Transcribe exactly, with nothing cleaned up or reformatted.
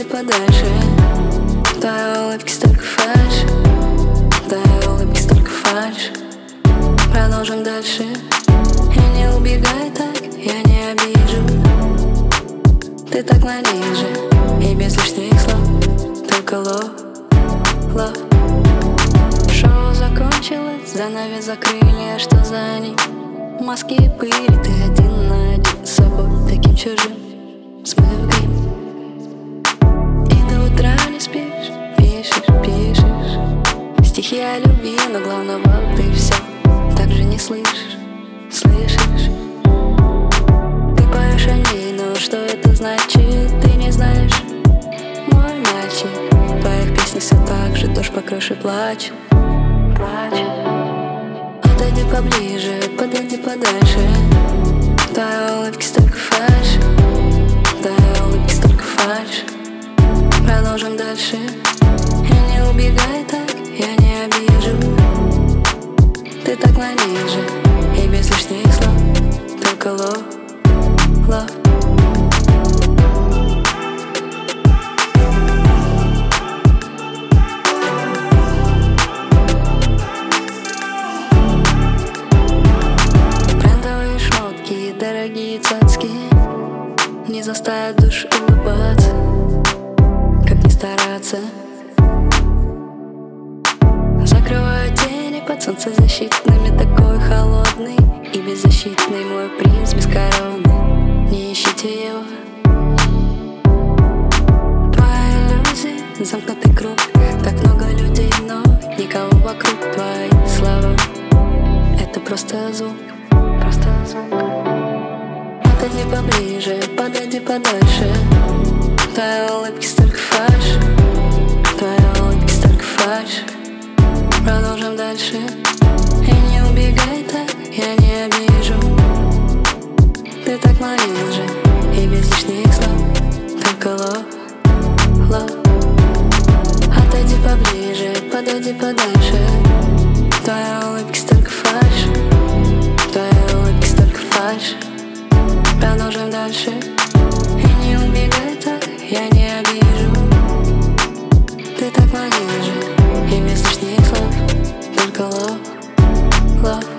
подальше. В твоей улыбке столько фальши, в твоей улыбке столько фальши. Продолжим дальше. И не убегай так, я не обижу. Ты так ближе, и без лишних слов, только лов, лов. Шоу закончилось, занавес закрыли, а что за ним? Маски и пыли, ты один на один с собой, таким чужим, смыв грим. И до утра не спишь, пишешь, пишешь стихи о любви, но главного ты все так же не слышишь, слышишь. Ты поешь о ней, но что это значит, ты не знаешь. Мой мальчик, в твоих песнях все так же, дождь по крыше плачет, плачет. Подойди поближе, подойди подальше. В твоей улыбке столько фальши, в твоей улыбке столько фальши. Продолжим дальше. И не убегай так, я не обижу. Ты так ближе, и без лишних слов, только лов, лов. Дорогие цацки не заставят душ улыбаться, как ни стараться. Закрываю тени под солнцезащитными, такой холодный и беззащитный мой принц без короны. Не ищите его. Твои иллюзии, замкнутый круг, так много людей, но никого вокруг. Твои слова — это просто звук, просто звук. Подойди поближе, подойди подальше. В твоей улыбке столько фальши, в твоей улыбке столько фальши. Продолжим дальше. И не убегай так, я не обижу. Ты так ближе, и без лишних слов, только лов, лов. Отойди поближе, подойди подальше. В твоей улыбке столько фальши, в твоей улыбке столько фальши. Продолжим дальше. И не убегай так, я не обижу. Ты так ближе, и без лишних слов, только лов, лов.